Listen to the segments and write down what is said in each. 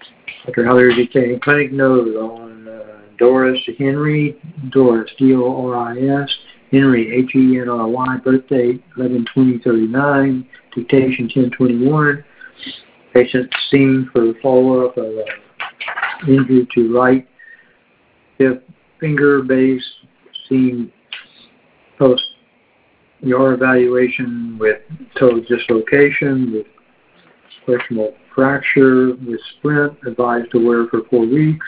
Dr. Heller dictating clinic note on Doris Henry, Doris, D-O-R-I-S, Henry, H-E-N-R-Y, birthday 11/20/39, dictation 10/21. Patient seen for follow-up of injury to right fifth finger base, seen post ER evaluation with toe dislocation, with questionable fracture, with splint, advised to wear for 4 weeks.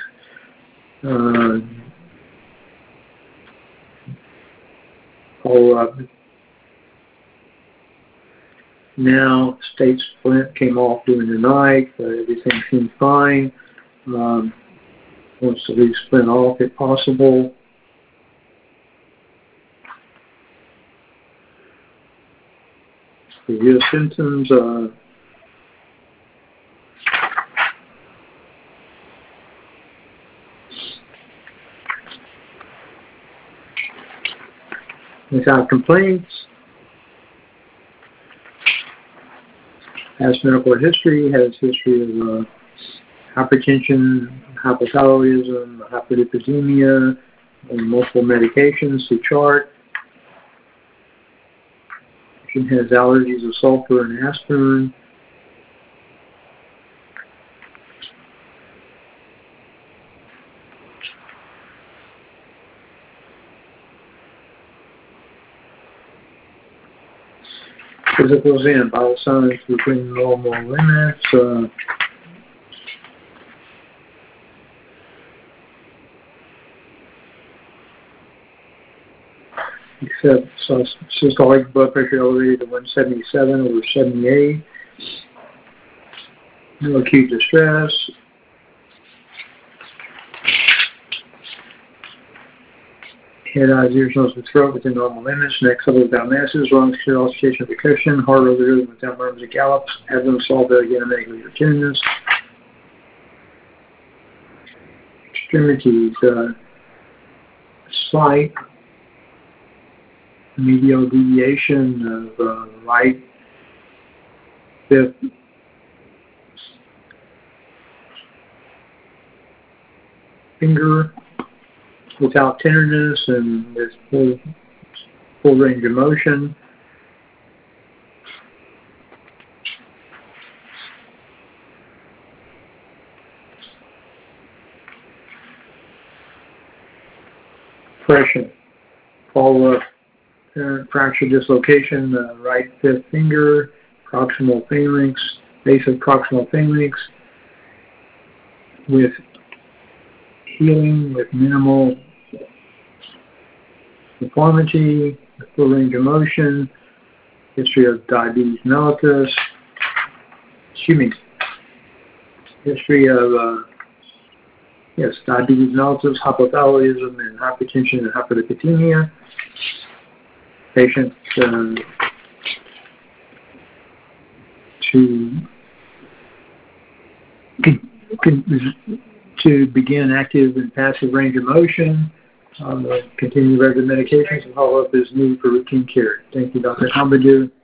Follow-up. Now, state splint came off during the night. Everything seemed fine. Wants to leave splint off if possible. Review symptoms. Without complaints. Has medical history, has history of hypertension, hypothyroidism, hyperlipidemia, and multiple medications to chart. Patient has allergies of sulfur and aspirin. Physicals in, vital signs within normal limits. Except systolic blood pressure elevated to 177 over 78. No acute distress. Head, eyes, ears, nose, and throat within normal limits. Neck covered without masses. Lungs clear, oscillation of the cushion. Heart over rhythm without murmurs and gallops. Abdomen solved again, negative tenderness. Extremities. Slight medial deviation of right fifth finger without tenderness and with full range of motion. Depression. Follow-up fracture dislocation, right fifth finger, proximal phalanx, base of proximal phalanx, with healing with minimal deformity, full range of motion, history of diabetes mellitus, history of diabetes mellitus, hypothyroidism, and hypertension and hyperlipidemia. Patient to begin active and passive range of motion, continue regular medications, and follow up is needed for routine care. Thank you, Dr. Hambadou.